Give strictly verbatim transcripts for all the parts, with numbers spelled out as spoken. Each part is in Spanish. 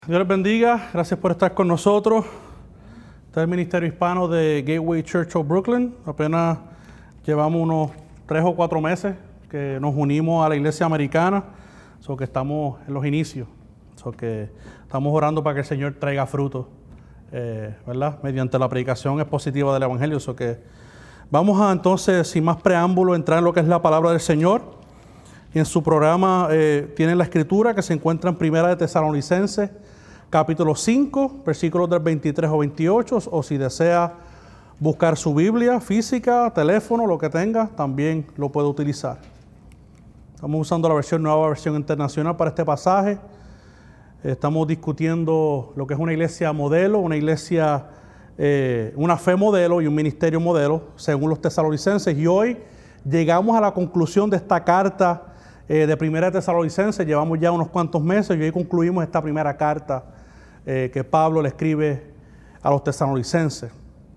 Dios les bendiga, gracias por estar con nosotros. Este es el Ministerio Hispano de Gateway Church of Brooklyn. Apenas llevamos unos tres o cuatro meses que nos unimos a la iglesia americana, so que estamos en los inicios, so que estamos orando para que el Señor traiga fruto, eh, ¿verdad? Mediante la predicación expositiva del Evangelio. So que vamos a entonces, sin más preámbulo, entrar en lo que es la palabra del Señor. Y en su programa eh, tienen la escritura que se encuentra en Primera de Tesalonicenses, capítulo cinco, versículos del veintitrés o veintiocho, o si desea buscar su Biblia física, teléfono, lo que tenga, también lo puede utilizar. Estamos usando la versión nueva, versión internacional para este pasaje. Estamos discutiendo lo que es una iglesia modelo, una iglesia, eh, una fe modelo y un ministerio modelo, según los tesalonicenses. Y hoy llegamos a la conclusión de esta carta eh, de Primera de Tesalonicenses. Llevamos ya unos cuantos meses y hoy concluimos esta primera carta Eh, que Pablo le escribe a los tesalonicenses.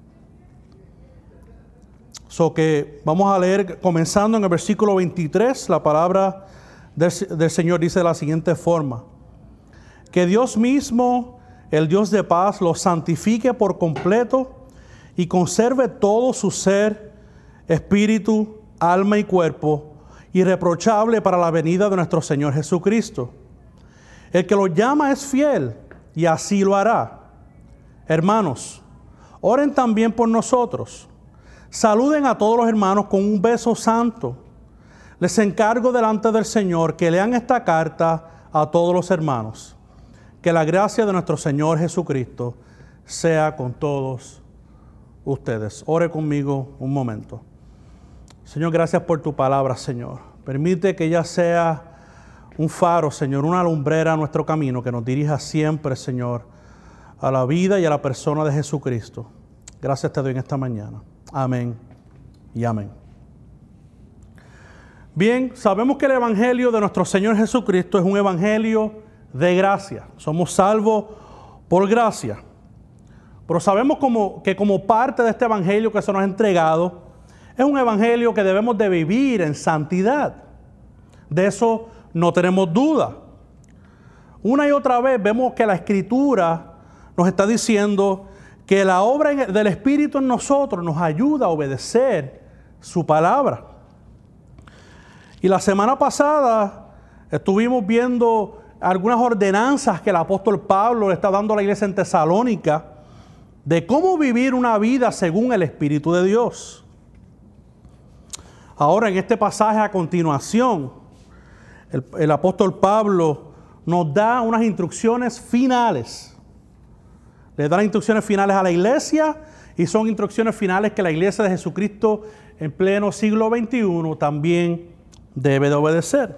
So que vamos a leer, comenzando en el versículo veintitrés, la palabra del, del Señor dice de la siguiente forma: que Dios mismo, el Dios de paz, los santifique por completo y conserve todo su ser, espíritu, alma y cuerpo, irreprochable para la venida de nuestro Señor Jesucristo. El que los llama es fiel, y así lo hará. Hermanos, oren también por nosotros. Saluden a todos los hermanos con un beso santo. Les encargo delante del Señor que lean esta carta a todos los hermanos. Que la gracia de nuestro Señor Jesucristo sea con todos ustedes. Ore conmigo un momento. Señor, gracias por tu palabra, Señor. Permite que ella sea un faro, Señor, una lumbrera a nuestro camino, que nos dirija siempre, Señor, a la vida y a la persona de Jesucristo. Gracias te doy en esta mañana. Amén y amén. Bien, sabemos que el Evangelio de nuestro Señor Jesucristo es un Evangelio de gracia. Somos salvos por gracia. Pero sabemos como, que como parte de este Evangelio que se nos ha entregado, es un Evangelio que debemos de vivir en santidad. De eso no tenemos duda. Una y otra vez vemos que la Escritura nos está diciendo que la obra del Espíritu en nosotros nos ayuda a obedecer su palabra. Y la semana pasada estuvimos viendo algunas ordenanzas que el apóstol Pablo le está dando a la iglesia en Tesalónica de cómo vivir una vida según el Espíritu de Dios. Ahora, en este pasaje a continuación, El, el apóstol Pablo nos da unas instrucciones finales. Le da las instrucciones finales a la iglesia y son instrucciones finales que la iglesia de Jesucristo en pleno siglo veintiuno también debe de obedecer.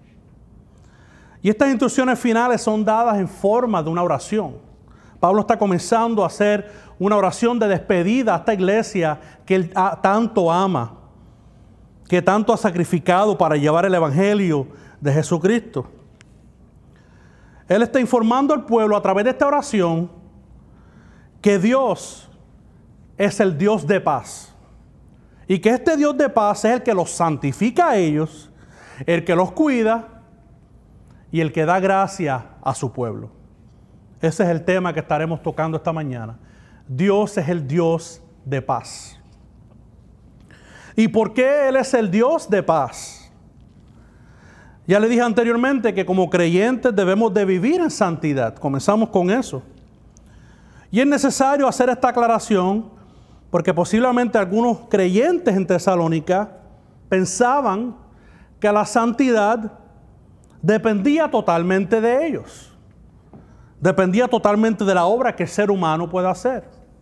Y estas instrucciones finales son dadas en forma de una oración. Pablo está comenzando a hacer una oración de despedida a esta iglesia que él tanto ama, que tanto ha sacrificado para llevar el Evangelio de Jesucristo. Él está informando al pueblo a través de esta oración que Dios es el Dios de paz y que este Dios de paz es el que los santifica a ellos, el que los cuida y el que da gracia a su pueblo. Ese es el tema que estaremos tocando esta mañana. Dios es el Dios de paz. ¿Y por qué Él es el Dios de paz? Ya le dije anteriormente que como creyentes debemos de vivir en santidad. Comenzamos con eso. Y es necesario hacer esta aclaración porque posiblemente algunos creyentes en Tesalónica pensaban que la santidad dependía totalmente de ellos. Dependía totalmente de la obra que el ser humano puede hacer.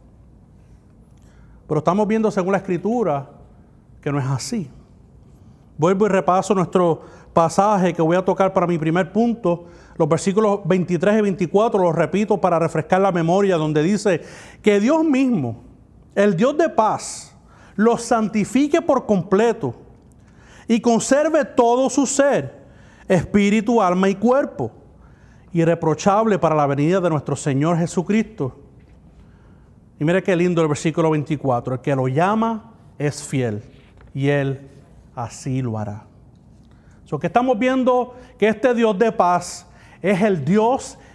Pero estamos viendo según la Escritura que no es así. Vuelvo y repaso nuestro pasaje que voy a tocar para mi primer punto. Los versículos veintitrés y veinticuatro los repito para refrescar la memoria, donde dice que Dios mismo, el Dios de paz, los santifique por completo y conserve todo su ser, espíritu, alma y cuerpo, irreprochable para la venida de nuestro Señor Jesucristo. Y mire qué lindo el versículo veinticuatro: el que lo llama es fiel y Él así lo hará. So que estamos viendo que este Dios de paz es el Dios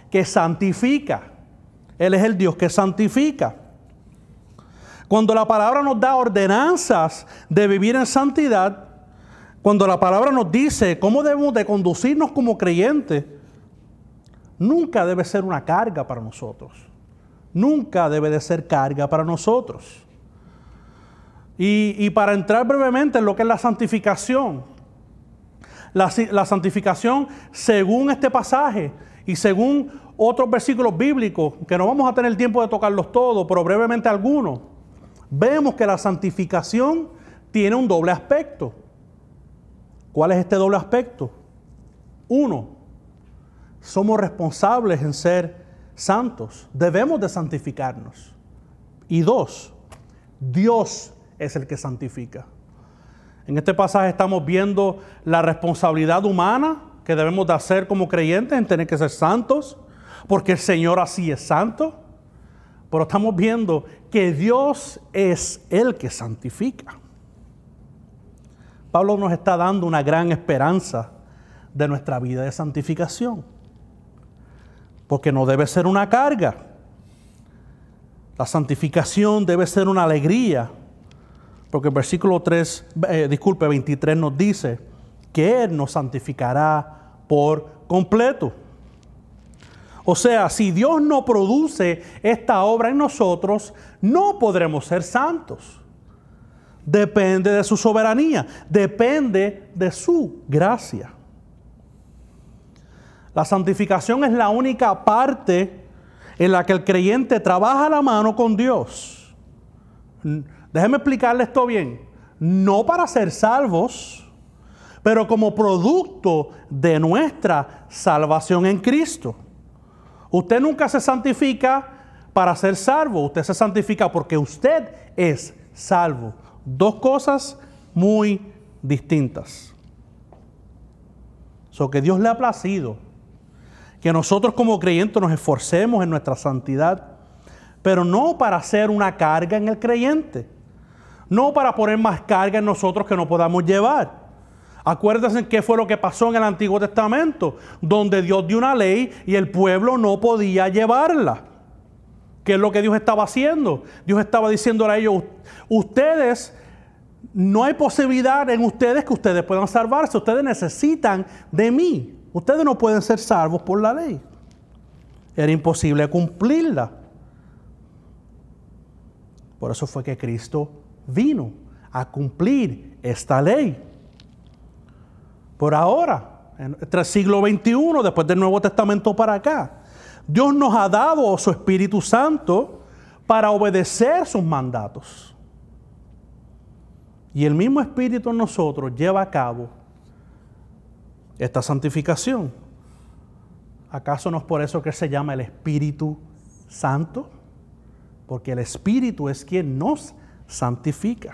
que santifica. Él es el Dios que santifica. Cuando la palabra nos da ordenanzas de vivir en santidad, cuando la palabra nos dice cómo debemos de conducirnos como creyentes, nunca debe ser una carga para nosotros. Nunca debe de ser carga para nosotros. Y, y para entrar brevemente en lo que es la santificación. La, la santificación, según este pasaje y según otros versículos bíblicos, que no vamos a tener tiempo de tocarlos todos, pero brevemente algunos, vemos que la santificación tiene un doble aspecto. ¿Cuál es este doble aspecto? Uno, somos responsables en ser santos. Debemos de santificarnos. Y dos, Dios es el que santifica. En este pasaje estamos viendo la responsabilidad humana que debemos de hacer como creyentes en tener que ser santos, porque el Señor así es santo. Pero estamos viendo que Dios es el que santifica. Pablo nos está dando una gran esperanza de nuestra vida de santificación, porque no debe ser una carga. La santificación debe ser una alegría, porque el versículo tres, eh, disculpe, veintitrés nos dice que Él nos santificará por completo. O sea, si Dios no produce esta obra en nosotros, no podremos ser santos. Depende de su soberanía, depende de su gracia. La santificación es la única parte en la que el creyente trabaja a la mano con Dios. Déjenme explicarle esto bien. No para ser salvos, pero como producto de nuestra salvación en Cristo. Usted nunca se santifica para ser salvo. Usted se santifica porque usted es salvo. Dos cosas muy distintas. So que Dios le ha placido que nosotros como creyentes nos esforcemos en nuestra santidad, pero no para hacer una carga en el creyente, no para poner más carga en nosotros que no podamos llevar. Acuérdense qué fue lo que pasó en el Antiguo Testamento, donde Dios dio una ley y el pueblo no podía llevarla. ¿Qué es lo que Dios estaba haciendo? Dios estaba diciéndole a ellos, ustedes, no hay posibilidad en ustedes que ustedes puedan salvarse. Ustedes necesitan de mí. Ustedes no pueden ser salvos por la ley. Era imposible cumplirla. Por eso fue que Cristo vino a cumplir esta ley. Por ahora, en el siglo veintiuno, después del Nuevo Testamento para acá, Dios nos ha dado su Espíritu Santo para obedecer sus mandatos. Y el mismo Espíritu en nosotros lleva a cabo esta santificación. ¿Acaso no es por eso que se llama el Espíritu Santo? Porque el Espíritu es quien nos santifica.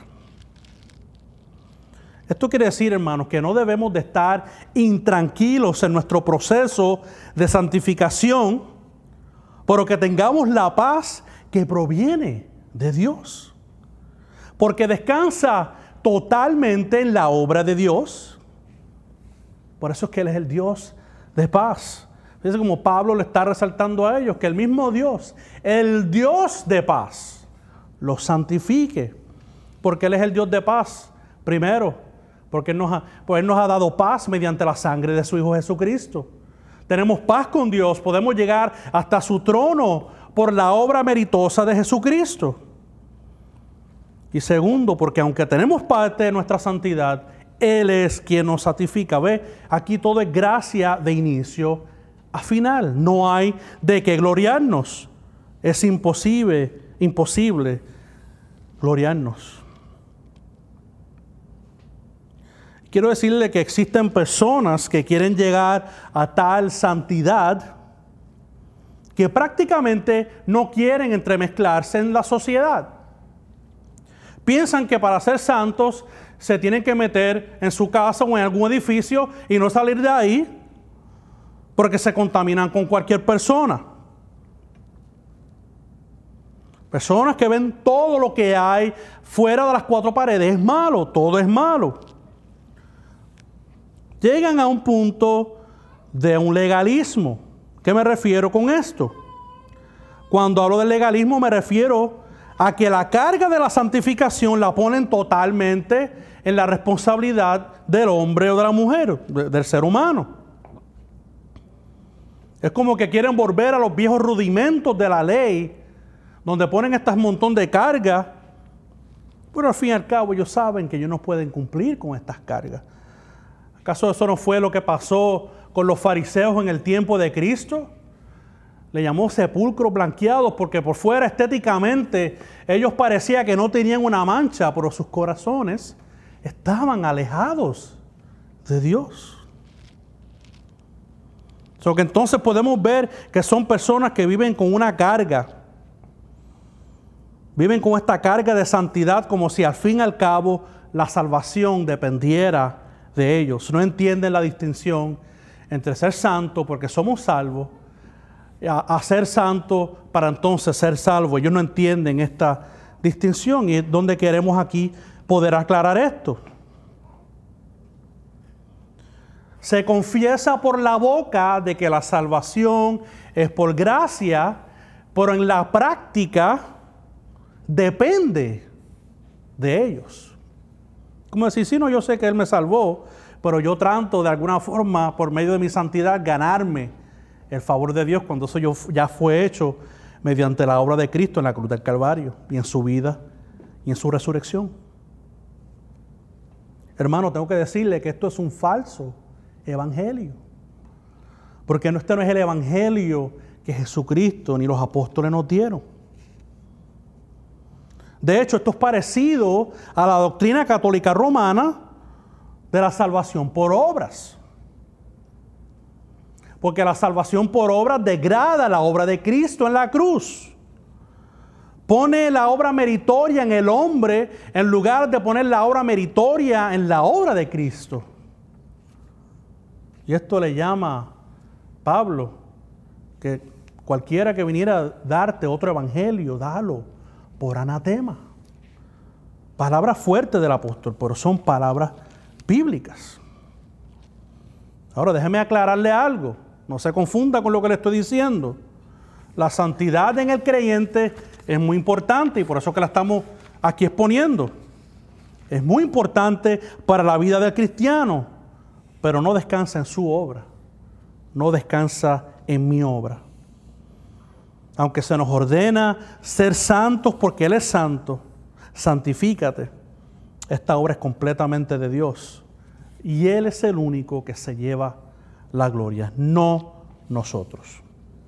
Esto quiere decir, hermanos, que no debemos de estar intranquilos en nuestro proceso de santificación, pero que tengamos la paz que proviene de Dios. Porque descansa totalmente en la obra de Dios. Por eso es que Él es el Dios de paz. Fíjense como Pablo le está resaltando a ellos, que el mismo Dios, el Dios de paz, los santifique. Porque Él es el Dios de paz. Primero, porque Él nos ha, pues Él nos ha dado paz mediante la sangre de su Hijo Jesucristo. Tenemos paz con Dios, podemos llegar hasta su trono por la obra meritosa de Jesucristo. Y segundo, porque aunque tenemos parte de nuestra santidad, Él es quien nos santifica. Ve, aquí todo es gracia de inicio a final. No hay de qué gloriarnos. Es imposible, imposible gloriarnos. Quiero decirle que existen personas que quieren llegar a tal santidad que prácticamente no quieren entremezclarse en la sociedad. Piensan que para ser santos se tienen que meter en su casa o en algún edificio y no salir de ahí porque se contaminan con cualquier persona. Personas que ven todo lo que hay fuera de las cuatro paredes es malo, todo es malo. Llegan a un punto de un legalismo ¿Qué me refiero con esto? Cuando hablo del legalismo me refiero a que la carga de la santificación la ponen totalmente en la responsabilidad del hombre o de la mujer, del ser humano. Es como que quieren volver a los viejos rudimentos de la ley, donde ponen este montón de cargas, pero al fin y al cabo ellos saben que ellos no pueden cumplir con estas cargas. ¿Acaso eso no fue lo que pasó con los fariseos en el tiempo de Cristo? Le llamó sepulcros blanqueados porque por fuera estéticamente ellos parecía que no tenían una mancha, pero sus corazones estaban alejados de Dios. So que entonces podemos ver que son personas que viven con una carga. Viven con esta carga de santidad como si al fin y al cabo la salvación dependiera de ellos. No entienden la distinción entre ser santo porque somos salvos a, a ser santo para entonces ser salvo. Ellos no entienden esta distinción y es donde queremos aquí poder aclarar esto. Se confiesa por la boca de que la salvación es por gracia, pero en la práctica depende de ellos. Como decir, sí, no, yo sé que Él me salvó, pero yo trato de alguna forma, por medio de mi santidad, ganarme el favor de Dios cuando eso yo, ya fue hecho mediante la obra de Cristo en la cruz del Calvario y en su vida y en su resurrección. Hermano, tengo que decirle que esto es un falso evangelio, porque este no es el evangelio que Jesucristo ni los apóstoles nos dieron. De hecho, esto es parecido a la doctrina católica romana de la salvación por obras, porque la salvación por obras degrada la obra de Cristo en la cruz. Pone la obra meritoria en el hombre en lugar de poner la obra meritoria en la obra de Cristo. Y esto le llama Pablo, que cualquiera que viniera a darte otro evangelio, dalo por anatema. Palabras fuertes del apóstol, pero son palabras bíblicas. Ahora déjeme aclararle algo, no se confunda con lo que le estoy diciendo. La santidad en el creyente es muy importante y por eso que la estamos aquí exponiendo. Es muy importante para la vida del cristiano, pero no descansa en su obra, no descansa en mi obra. Aunque se nos ordena ser santos porque Él es santo, santifícate. Esta obra es completamente de Dios y Él es el único que se lleva la gloria, no nosotros.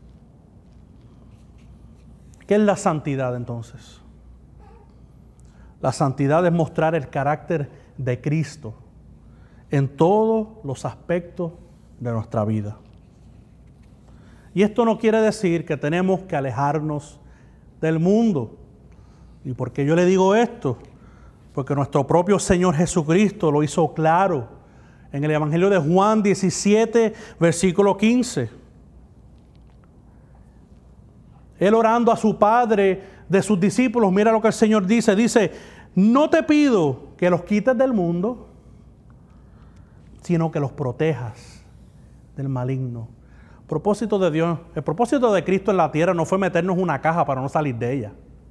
¿Qué es la santidad entonces? La santidad es mostrar el carácter de Cristo en todos los aspectos de nuestra vida. Y esto no quiere decir que tenemos que alejarnos del mundo. ¿Y por qué yo le digo esto? Porque nuestro propio Señor Jesucristo lo hizo claro en el Evangelio de Juan diecisiete, versículo quince. Él orando a su Padre de sus discípulos, mira lo que el Señor dice. Dice, no te pido que los quites del mundo, sino que los protejas del maligno. El propósito de Dios, el propósito de Cristo en la tierra no fue meternos en una caja para no salir de ella.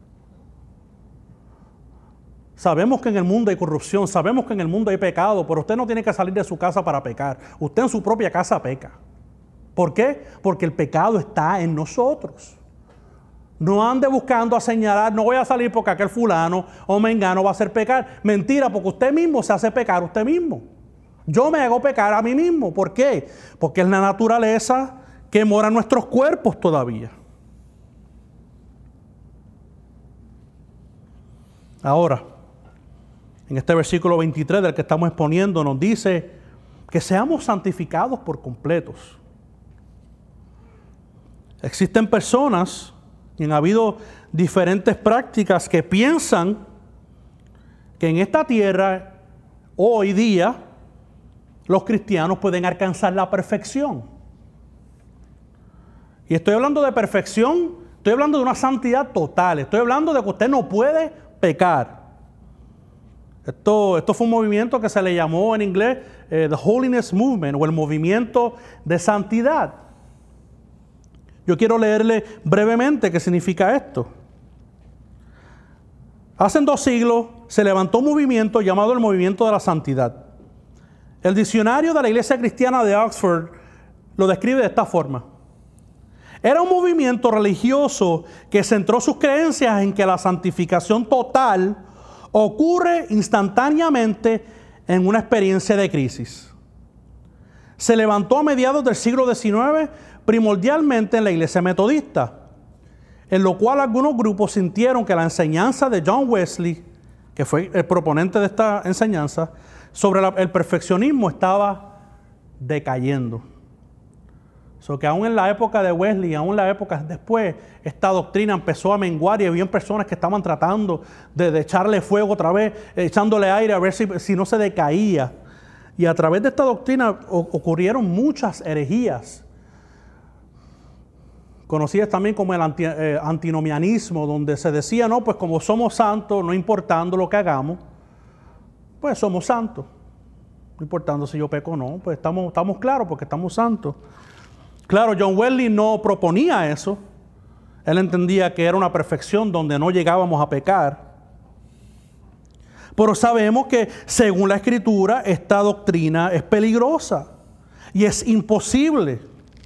Sabemos que en el mundo hay corrupción, sabemos que en el mundo hay pecado, pero usted no tiene que salir de su casa para pecar. Usted en su propia casa peca. ¿Por qué? Porque el pecado está en nosotros. No ande buscando a señalar, no voy a salir porque aquel fulano o mengano va a hacer pecar. Mentira, porque usted mismo se hace pecar usted mismo. Yo me hago pecar a mí mismo. ¿Por qué? Porque es la naturaleza que mora en nuestros cuerpos todavía. Ahora, en este versículo veintitrés del que estamos exponiendo, nos dice que seamos santificados por completos. Existen personas, y han habido diferentes prácticas que piensan que en esta tierra, hoy día, los cristianos pueden alcanzar la perfección. Y estoy hablando de perfección, estoy hablando de una santidad total, estoy hablando de que usted no puede pecar. Esto, esto fue un movimiento que se le llamó en inglés eh, The Holiness Movement, o el movimiento de santidad. Yo quiero leerle brevemente qué significa esto. Hace dos siglos se levantó un movimiento llamado el Movimiento de la Santidad. El diccionario de la Iglesia Cristiana de Oxford lo describe de esta forma. Era un movimiento religioso que centró sus creencias en que la santificación total ocurre instantáneamente en una experiencia de crisis. Se levantó a mediados del siglo diecinueve primordialmente en la Iglesia Metodista, en lo cual algunos grupos sintieron que la enseñanza de John Wesley, que fue el proponente de esta enseñanza, sobre la, el perfeccionismo estaba decayendo. So que aún en la época de Wesley, aún en la época después, esta doctrina empezó a menguar y había personas que estaban tratando de, de echarle fuego otra vez, echándole aire a ver si, si no se decaía. Y a través de esta doctrina o, ocurrieron muchas herejías, conocidas también como el anti, eh, antinomianismo, donde se decía, no, pues como somos santos, no importando lo que hagamos, pues somos santos. No importando si yo peco o no, pues estamos, estamos claros porque estamos santos. Claro, John Wesley no proponía eso. Él entendía que era una perfección donde no llegábamos a pecar. Pero sabemos que, según la Escritura, esta doctrina es peligrosa y es imposible.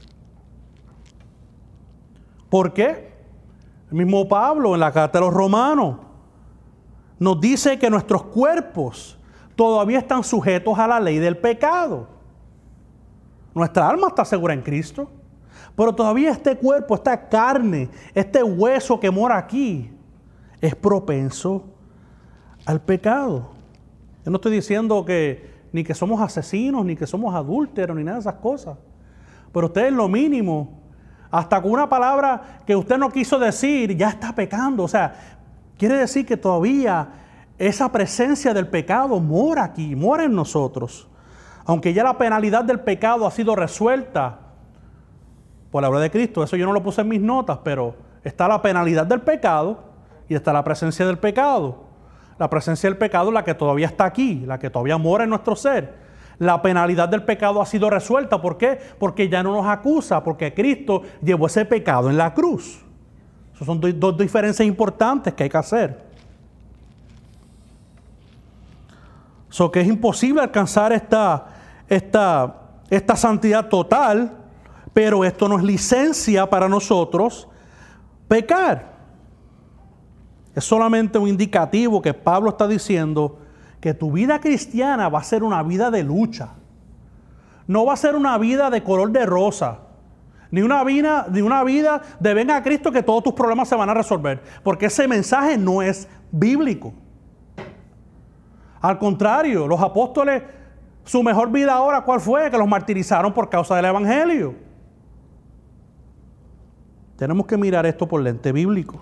¿Por qué? El mismo Pablo en la carta a los Romanos nos dice que nuestros cuerpos todavía están sujetos a la ley del pecado. Nuestra alma está segura en Cristo, pero todavía este cuerpo, esta carne, este hueso que mora aquí, es propenso al pecado. Yo no estoy diciendo que ni que somos asesinos, ni que somos adúlteros, ni nada de esas cosas. Pero usted en lo mínimo, hasta con una palabra que usted no quiso decir, ya está pecando. O sea, quiere decir que todavía esa presencia del pecado mora aquí, mora en nosotros. Aunque ya la penalidad del pecado ha sido resuelta por la obra de Cristo. Eso yo no lo puse en mis notas, pero está la penalidad del pecado y está la presencia del pecado. La presencia del pecado es la que todavía está aquí, la que todavía mora en nuestro ser. La penalidad del pecado ha sido resuelta. ¿Por qué? Porque ya no nos acusa, porque Cristo llevó ese pecado en la cruz. Esas son dos, dos diferencias importantes que hay que hacer. So que es imposible alcanzar esta, esta, esta santidad total, pero esto no es licencia para nosotros pecar. Es solamente un indicativo que Pablo está diciendo que tu vida cristiana va a ser una vida de lucha. No va a ser una vida de color de rosa, ni una vida, ni una vida de venga a Cristo que todos tus problemas se van a resolver, porque ese mensaje no es bíblico. Al contrario, los apóstoles, su mejor vida ahora, ¿cuál fue? Que los martirizaron por causa del evangelio. Tenemos que mirar esto por lente bíblico.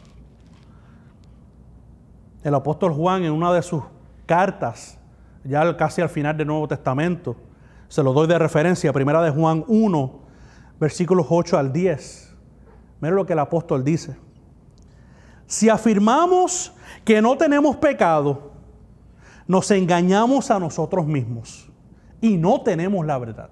El apóstol Juan, en una de sus cartas, ya casi al final del Nuevo Testamento, se lo doy de referencia, primera de Juan uno, versículos ocho al diez. Miren lo que el apóstol dice. Si afirmamos que no tenemos pecado, nos engañamos a nosotros mismos y no tenemos la verdad.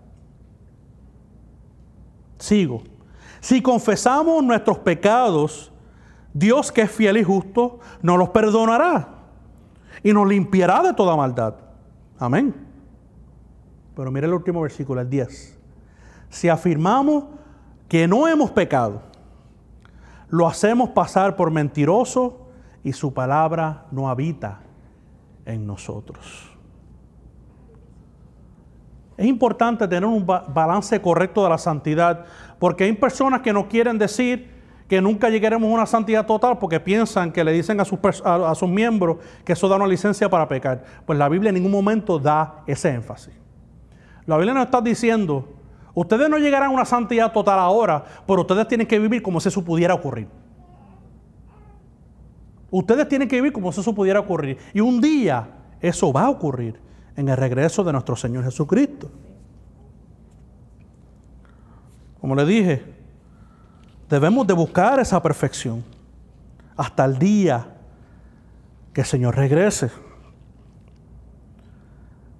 Sigo. Si confesamos nuestros pecados, Dios, que es fiel y justo, nos los perdonará y nos limpiará de toda maldad. Amén. Pero mire el último versículo, el diez. Si afirmamos que no hemos pecado, lo hacemos pasar por mentiroso y su palabra no habita en nosotros. Es importante tener un balance correcto de la santidad, porque hay personas que no quieren decir que nunca llegaremos a una santidad total porque piensan que le dicen a sus, a, a sus miembros que eso da una licencia para pecar. Pues la Biblia en ningún momento da ese énfasis. La Biblia nos está diciendo, ustedes no llegarán a una santidad total ahora, pero ustedes tienen que vivir como si eso pudiera ocurrir. Ustedes tienen que vivir como si eso pudiera ocurrir. Y un día eso va a ocurrir en el regreso de nuestro Señor Jesucristo. Como le dije, debemos de buscar esa perfección hasta el día que el Señor regrese.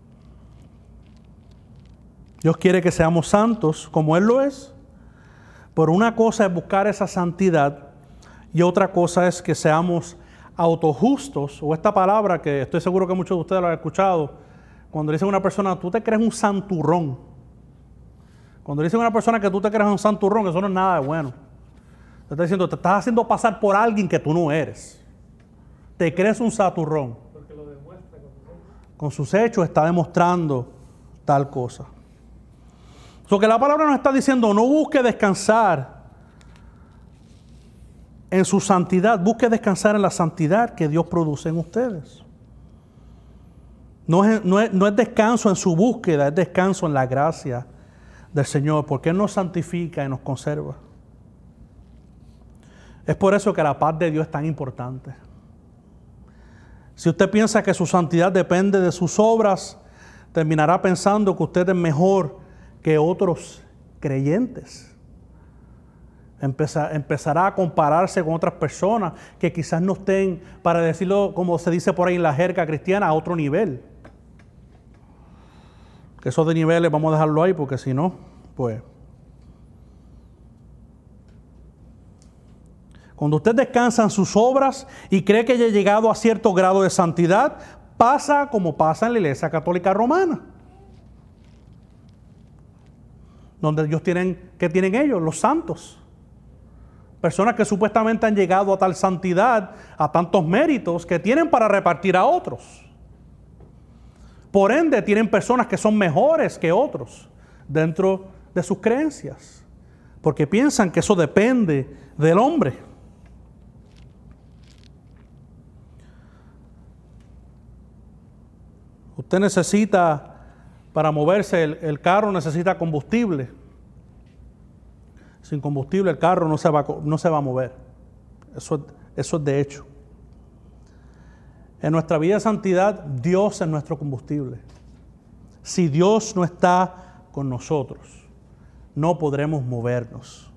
Dios quiere que seamos santos como Él lo es, Pero una cosa es buscar esa santidad y otra cosa es que seamos autojustos, o esta palabra que estoy seguro que muchos de ustedes lo han escuchado, cuando dicen a una persona, tú te crees un santurrón. Cuando dicen a una persona que tú te crees un santurrón, eso no es nada de bueno. Te está diciendo, te estás haciendo pasar por alguien que tú no eres. Te crees un santurrón. Porque lo demuestra con sus hechos. Con sus hechos está demostrando tal cosa. So que la palabra nos está diciendo, no busque descansar en su santidad, busque descansar en la santidad que Dios produce en ustedes. No es, no es, no es descanso en su búsqueda, es descanso en la gracia del Señor, porque Él nos santifica y nos conserva. Es por eso que la paz de Dios es tan importante. Si usted piensa que su santidad depende de sus obras, terminará pensando que usted es mejor que otros creyentes. Empezar, empezará a compararse con otras personas que quizás no estén, para decirlo como se dice por ahí en la jerga cristiana, a otro nivel. Que esos de niveles vamos a dejarlo ahí porque si no, pues... Cuando usted descansa en sus obras y cree que ya ha llegado a cierto grado de santidad, pasa como pasa en la Iglesia Católica Romana. Donde ellos tienen, ¿qué tienen ellos? Los santos. Personas que supuestamente han llegado a tal santidad, a tantos méritos que tienen para repartir a otros. Por ende, tienen personas que son mejores que otros dentro de sus creencias. Porque piensan que eso depende del hombre. Usted necesita, para moverse, el, el carro necesita combustible. Sin combustible el carro no se va, no se va a mover. Eso, eso es de hecho. En nuestra vida de santidad, Dios es nuestro combustible. Si Dios no está con nosotros, no podremos movernos.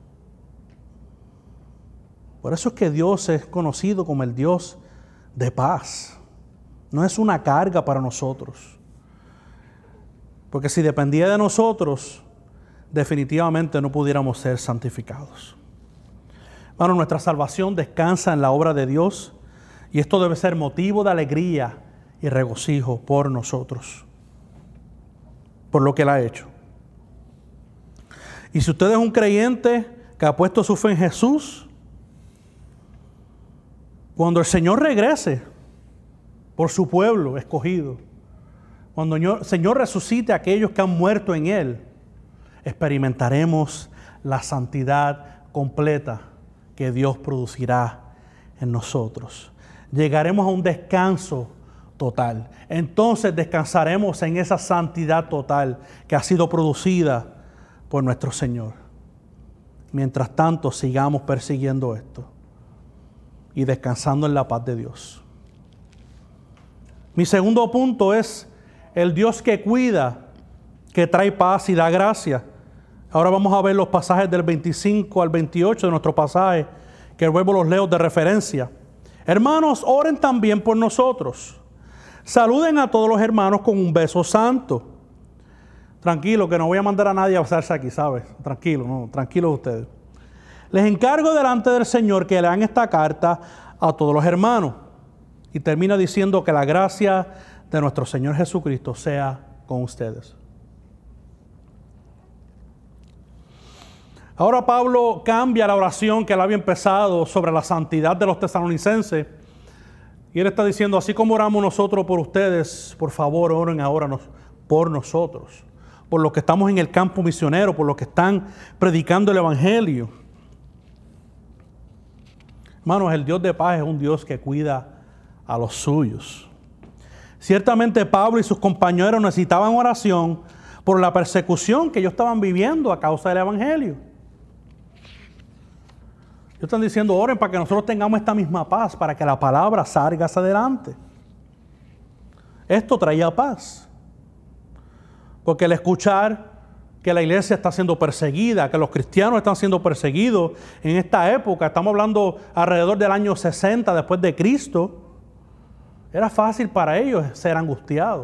Por eso es que Dios es conocido como el Dios de paz. No es una carga para nosotros. Porque si dependía de nosotros, definitivamente no pudiéramos ser santificados. Bueno, nuestra salvación descansa en la obra de Dios y esto debe ser motivo de alegría y regocijo por nosotros, por lo que Él ha hecho. Y si usted es un creyente que ha puesto su fe en Jesús, cuando el Señor regrese por su pueblo escogido, cuando el Señor resucite a aquellos que han muerto en Él, experimentaremos la santidad completa que Dios producirá en nosotros. Llegaremos a un descanso total. Entonces descansaremos en esa santidad total que ha sido producida por nuestro Señor. Mientras tanto, sigamos persiguiendo esto y descansando en la paz de Dios. Mi segundo punto es el Dios que cuida, que trae paz y da gracia. Ahora vamos a ver los pasajes del veinticinco al veintiocho de nuestro pasaje, que luego los leo de referencia. Hermanos, oren también por nosotros. Saluden a todos los hermanos con un beso santo. Tranquilo, que no voy a mandar a nadie a besarse aquí, ¿sabes? Tranquilo, no, tranquilos ustedes. Les encargo delante del Señor que lean esta carta a todos los hermanos. Y termina diciendo que la gracia de nuestro Señor Jesucristo sea con ustedes. Ahora Pablo cambia la oración que él había empezado sobre la santidad de los tesalonicenses. Y él está diciendo, así como oramos nosotros por ustedes, por favor oren ahora nos, por nosotros. Por los que estamos en el campo misionero, por los que están predicando el Evangelio. Hermanos, el Dios de paz es un Dios que cuida a los suyos. Ciertamente Pablo y sus compañeros necesitaban oración por la persecución que ellos estaban viviendo a causa del Evangelio. Ellos están diciendo, oren para que nosotros tengamos esta misma paz, para que la palabra salga hacia adelante. Esto traía paz. Porque el escuchar que la iglesia está siendo perseguida, que los cristianos están siendo perseguidos en esta época, estamos hablando alrededor del año sesenta después de Cristo, era fácil para ellos ser angustiados,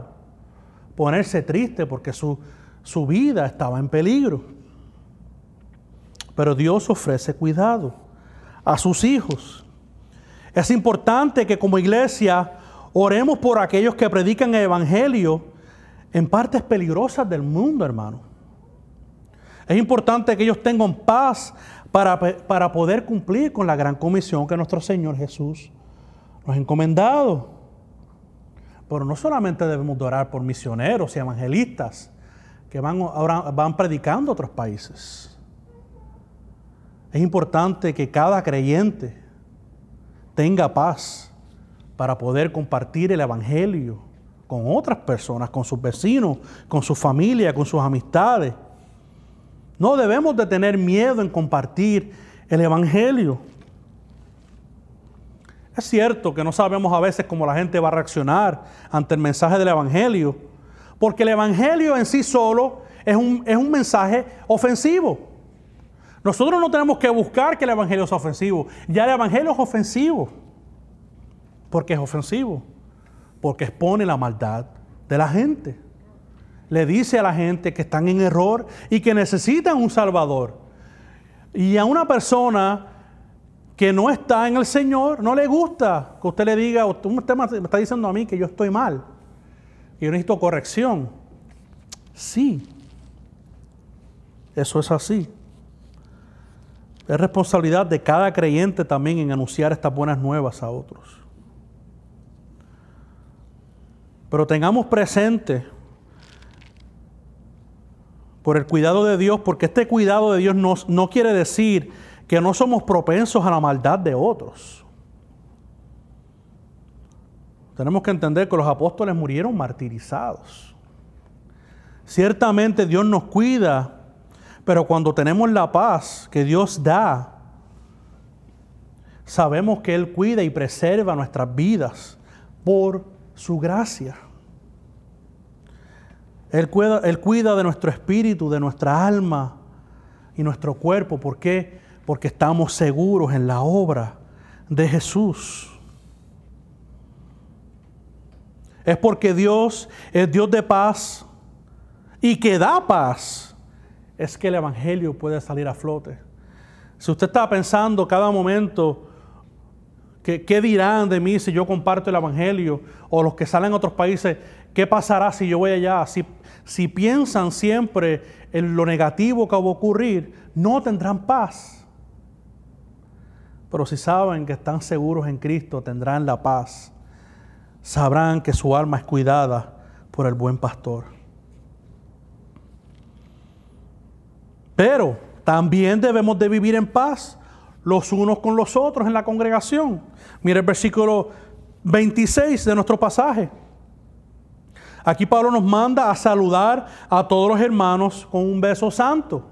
ponerse tristes porque su, su vida estaba en peligro. pero Dios ofrece cuidado a sus hijos. Es importante que como iglesia oremos por aquellos que predican el evangelio en partes peligrosas del mundo, hermano. Es importante que ellos tengan paz para, para poder cumplir con la gran comisión que nuestro Señor Jesús nos ha encomendado. Pero no solamente debemos de orar por misioneros y evangelistas que van, ahora van predicando a otros países. Es importante que cada creyente tenga paz para poder compartir el evangelio con otras personas, con sus vecinos, con su familia, con sus amistades. No debemos de tener miedo en compartir el evangelio. Es cierto que no sabemos a veces cómo la gente va a reaccionar ante el mensaje del evangelio, porque el evangelio en sí solo es un, es un mensaje ofensivo. Nosotros no tenemos que buscar que el evangelio sea ofensivo. Ya el evangelio es ofensivo. ¿Por qué es ofensivo? Porque expone la maldad de la gente. Le dice a la gente que están en error y que necesitan un Salvador. Y a una persona que no está en el Señor, no le gusta que usted le diga, usted me está diciendo a mí que yo estoy mal, que yo necesito corrección. Sí, eso es así. Es responsabilidad de cada creyente también en anunciar estas buenas nuevas a otros. Pero tengamos presente por el cuidado de Dios, porque este cuidado de Dios no, no quiere decir que no somos propensos a la maldad de otros. Tenemos que entender que los apóstoles murieron martirizados. Ciertamente Dios nos cuida, pero cuando tenemos la paz que Dios da, sabemos que Él cuida y preserva nuestras vidas por su gracia. Él cuida, Él cuida de nuestro espíritu, de nuestra alma y nuestro cuerpo. ¿Por qué? Porque estamos seguros en la obra de Jesús. Es porque Dios es Dios de paz y que da paz. Es que el evangelio puede salir a flote. Si usted está pensando cada momento, ¿qué, qué dirán de mí si yo comparto el evangelio? O los que salen a otros países, ¿qué pasará si yo voy allá? Si, si piensan siempre en lo negativo que va a ocurrir, no tendrán paz. Pero si saben que están seguros en Cristo, tendrán la paz. Sabrán que su alma es cuidada por el buen pastor. Pero también debemos de vivir en paz los unos con los otros en la congregación. Mire el versículo veintiséis de nuestro pasaje. Aquí Pablo nos manda a saludar a todos los hermanos con un beso santo.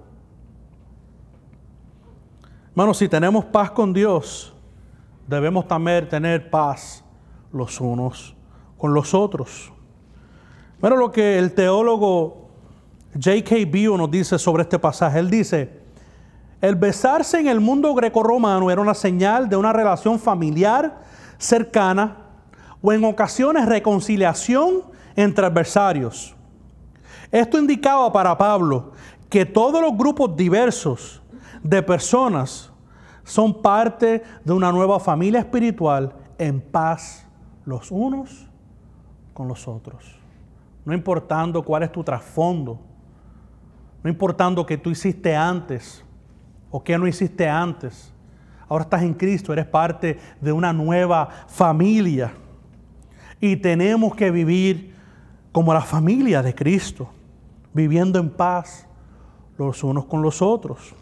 Hermanos, si tenemos paz con Dios, debemos también tener paz los unos con los otros. Bueno, lo que el teólogo J K Beale nos dice sobre este pasaje, él dice: el besarse en el mundo grecorromano era una señal de una relación familiar cercana o en ocasiones reconciliación entre adversarios. Esto indicaba para Pablo que todos los grupos diversos de personas son parte de una nueva familia espiritual en paz los unos con los otros. No importando cuál es tu trasfondo, no importando qué tú hiciste antes o qué no hiciste antes. Ahora estás en Cristo, eres parte de una nueva familia. Y tenemos que vivir como la familia de Cristo, viviendo en paz los unos con los otros.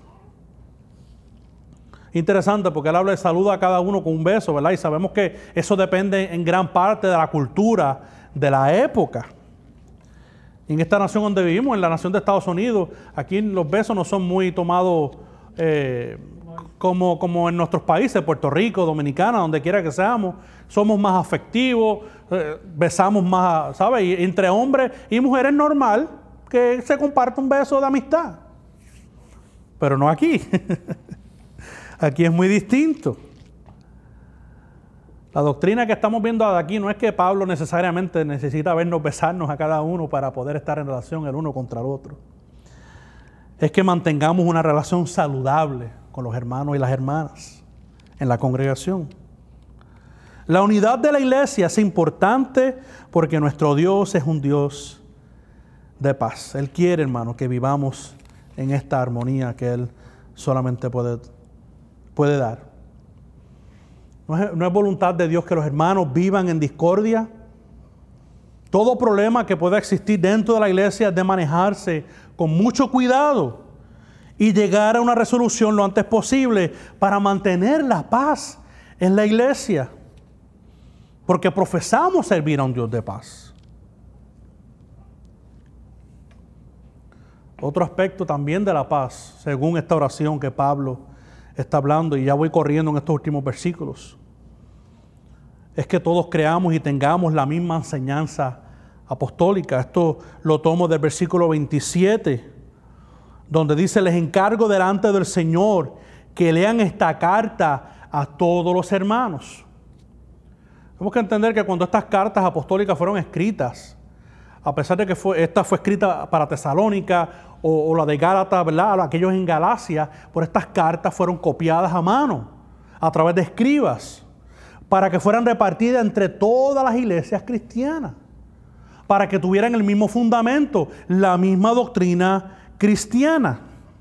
Interesante porque él habla de saluda a cada uno con un beso, ¿verdad? Y sabemos que eso depende en gran parte de la cultura de la época. En esta nación donde vivimos, en la nación de Estados Unidos, aquí los besos no son muy tomados eh, como, como en nuestros países, Puerto Rico, Dominicana, donde quiera que seamos. Somos más afectivos, eh, besamos más, ¿sabes? Y entre hombres y mujeres es normal que se comparte un beso de amistad. Pero no aquí. Aquí es muy distinto. La doctrina que estamos viendo aquí no es que Pablo necesariamente necesita vernos besarnos a cada uno para poder estar en relación el uno contra el otro. es que mantengamos una relación saludable con los hermanos y las hermanas en la congregación. La unidad de la iglesia es importante porque nuestro Dios es un Dios de paz. Él quiere, hermano, que vivamos en esta armonía que Él solamente puede, puede dar. No es, no es voluntad de Dios que los hermanos vivan en discordia. Todo problema que pueda existir dentro de la iglesia es de manejarse con mucho cuidado y llegar a una resolución lo antes posible para mantener la paz en la iglesia. Porque profesamos servir a un Dios de paz. Otro aspecto también de la paz, según esta oración que Pablo está hablando, y ya voy corriendo en estos últimos versículos, es que todos creamos y tengamos la misma enseñanza apostólica. Esto lo tomo del versículo veintisiete, donde dice: les encargo delante del Señor que lean esta carta a todos los hermanos. Tenemos que entender que cuando estas cartas apostólicas fueron escritas, a pesar de que fue, esta fue escrita para Tesalónica o, o la de Gálatas, ¿verdad? Aquellos en Galacia, por estas cartas fueron copiadas a mano a través de escribas para que fueran repartidas entre todas las iglesias cristianas, para que tuvieran el mismo fundamento, la misma doctrina cristiana.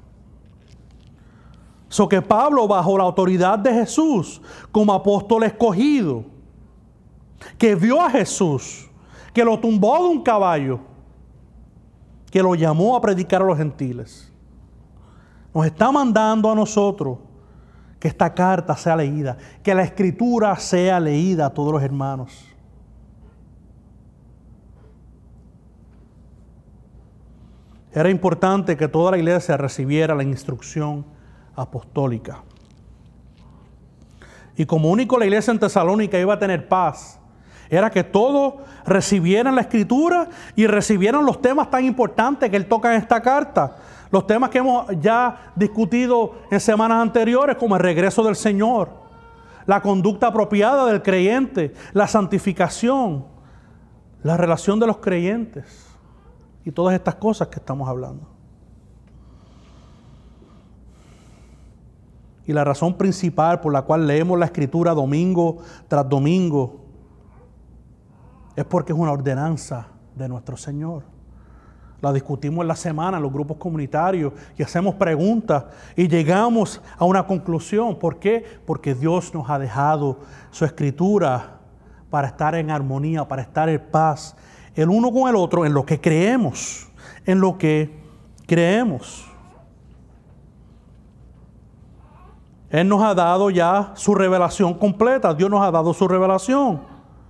So que Pablo, bajo la autoridad de Jesús, como apóstol escogido, que vio a Jesús, que lo tumbó de un caballo, que lo llamó a predicar a los gentiles, nos está mandando a nosotros que esta carta sea leída, que la escritura sea leída a todos los hermanos. Era importante que toda la iglesia recibiera la instrucción apostólica. Y como único la iglesia en Tesalónica iba a tener paz, era que todos recibieran la escritura y recibieran los temas tan importantes que él toca en esta carta. Los temas que hemos ya discutido en semanas anteriores, como el regreso del Señor, la conducta apropiada del creyente, la santificación, la relación de los creyentes y todas estas cosas que estamos hablando. Y la razón principal por la cual leemos la escritura domingo tras domingo es porque es una ordenanza de nuestro Señor. La discutimos en la semana en los grupos comunitarios y hacemos preguntas y llegamos a una conclusión. ¿Por qué? Porque Dios nos ha dejado su escritura para estar en armonía, para estar en paz, el uno con el otro, en lo que creemos, en lo que creemos. Él nos ha dado ya su revelación completa. Dios nos ha dado su revelación.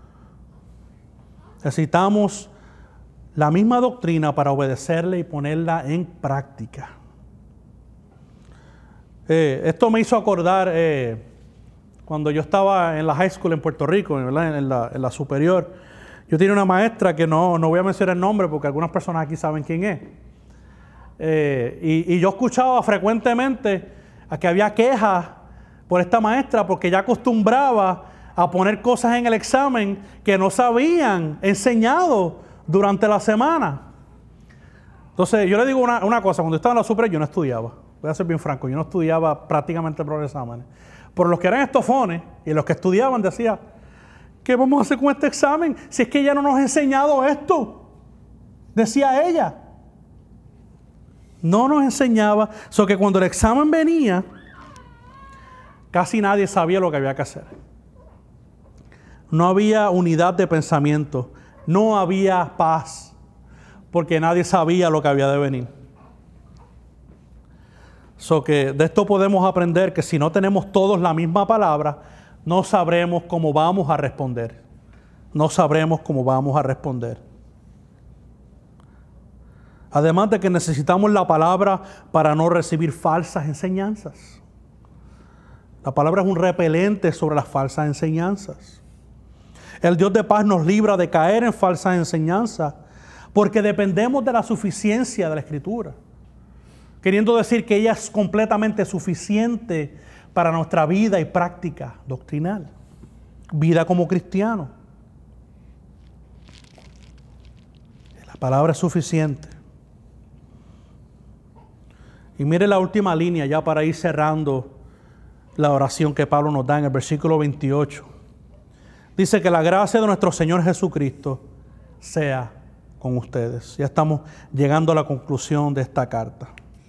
Necesitamos la misma doctrina para obedecerle y ponerla en práctica. Eh, esto me hizo acordar eh, cuando yo estaba en la high school en Puerto Rico, ¿verdad? En, la, en la superior. Yo tenía una maestra que no, no voy a mencionar el nombre porque algunas personas aquí saben quién es. Eh, y, y yo escuchaba frecuentemente a que había quejas por esta maestra porque ella acostumbraba a poner cosas en el examen que no se habían enseñado durante la semana. Entonces, yo le digo una, una cosa, cuando yo estaba en la superior yo no estudiaba, voy a ser bien franco, yo no estudiaba prácticamente por los exámenes. Por los que eran estofones y los que estudiaban decía, ¿qué vamos a hacer con este examen? Si es que ella no nos ha enseñado esto, decía ella. No nos enseñaba, so que cuando el examen venía, casi nadie sabía lo que había que hacer. No había unidad de pensamiento, no había paz, porque nadie sabía lo que había de venir. So que de esto podemos aprender que si no tenemos todos la misma palabra, no sabremos cómo vamos a responder. No sabremos cómo vamos a responder. Además de que necesitamos la palabra para no recibir falsas enseñanzas. La palabra es un repelente sobre las falsas enseñanzas. El Dios de paz nos libra de caer en falsas enseñanzas porque dependemos de la suficiencia de la Escritura. Queriendo decir que ella es completamente suficiente para nuestra vida y práctica doctrinal. Vida como cristiano. La palabra es suficiente. Y mire la última línea ya para ir cerrando la oración que Pablo nos da en el versículo veintiocho. Dice que la gracia de nuestro Señor Jesucristo sea con ustedes. Ya estamos llegando a la conclusión de esta carta.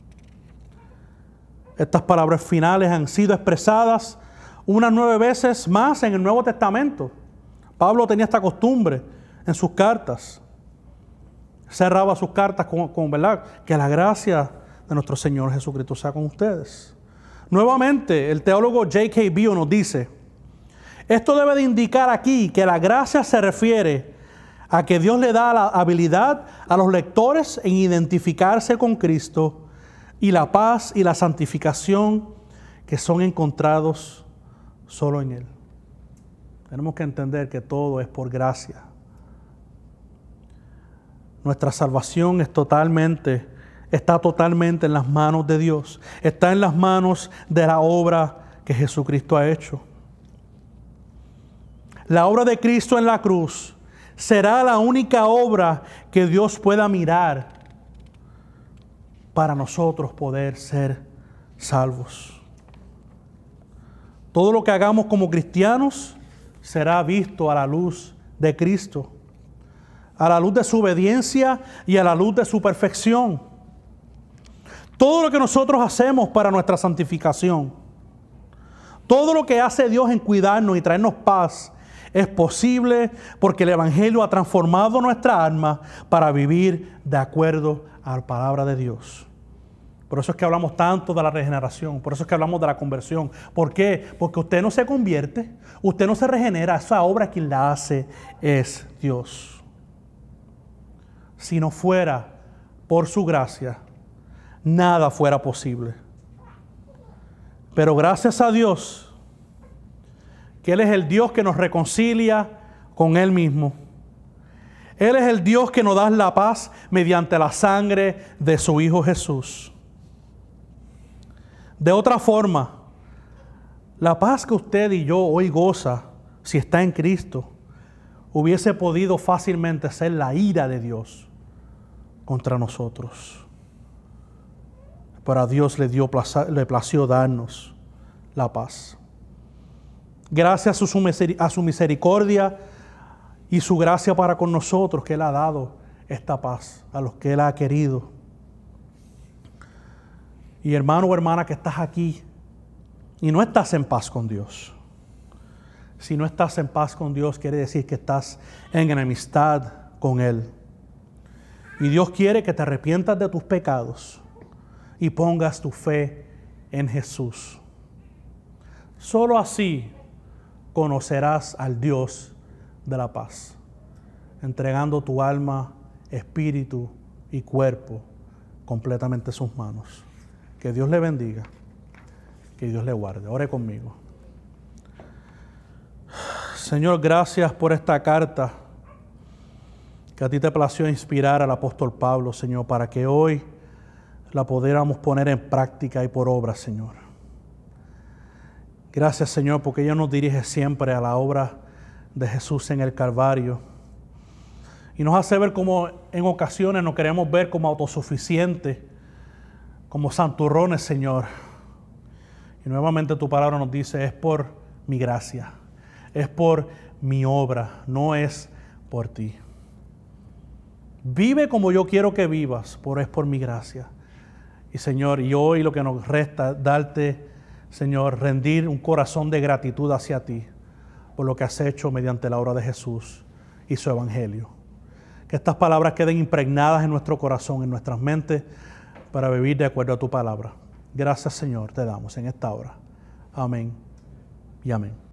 Estas palabras finales han sido expresadas unas nueve veces más en el Nuevo Testamento. Pablo tenía esta costumbre en sus cartas. Cerraba sus cartas con, con ¿verdad? Que la gracia de nuestro Señor Jesucristo sea con ustedes. Nuevamente, el teólogo J K Beale nos dice, esto debe de indicar aquí que la gracia se refiere a que Dios le da la habilidad a los lectores en identificarse con Cristo y la paz y la santificación que son encontrados solo en Él. Tenemos que entender que todo es por gracia. Nuestra salvación es totalmente, está totalmente en las manos de Dios. Está en las manos de la obra que Jesucristo ha hecho. La obra de Cristo en la cruz será la única obra que Dios pueda mirar para nosotros poder ser salvos. Todo lo que hagamos como cristianos será visto a la luz de Cristo, a la luz de su obediencia y a la luz de su perfección. Todo lo que nosotros hacemos para nuestra santificación, todo lo que hace Dios en cuidarnos y traernos paz, es posible porque el Evangelio ha transformado nuestra alma para vivir de acuerdo a la palabra de Dios. Por eso es que hablamos tanto de la regeneración, por eso es que hablamos de la conversión. ¿Por qué? Porque usted no se convierte, usted no se regenera, esa obra quien la hace es Dios. Si no fuera por su gracia, nada fuera posible. Pero gracias a Dios, que Él es el Dios que nos reconcilia con Él mismo. Él es el Dios que nos da la paz mediante la sangre de su Hijo Jesús. De otra forma, la paz que usted y yo hoy goza, si está en Cristo, hubiese podido fácilmente ser la ira de Dios contra nosotros. Pero a Dios le dio plaza, le plació darnos la paz. Gracias a su, a su misericordia y su gracia para con nosotros, que Él ha dado esta paz a los que Él ha querido. Y hermano o hermana que estás aquí y no estás en paz con Dios. Si no estás en paz con Dios, quiere decir que estás en enemistad con Él. Y Dios quiere que te arrepientas de tus pecados y pongas tu fe en Jesús. Solo así conocerás al Dios de la paz, entregando tu alma, espíritu y cuerpo completamente en sus manos. Que Dios le bendiga, que Dios le guarde. Ore conmigo. Señor, gracias por esta carta que a ti te plació inspirar al apóstol Pablo, Señor, para que hoy la pudiéramos poner en práctica y por obra, Señor. Gracias, Señor, porque ella nos dirige siempre a la obra de Jesús en el Calvario. Y nos hace ver como en ocasiones nos queremos ver como autosuficientes, como santurrones, Señor. Y nuevamente tu palabra nos dice, es por mi gracia, es por mi obra, no es por ti. Vive como yo quiero que vivas, pero es por mi gracia. Y Señor, y hoy lo que nos resta es darte, Señor, rendir un corazón de gratitud hacia ti por lo que has hecho mediante la obra de Jesús y su evangelio. Que estas palabras queden impregnadas en nuestro corazón, en nuestras mentes, para vivir de acuerdo a tu palabra. Gracias, Señor, te damos en esta hora. Amén y amén.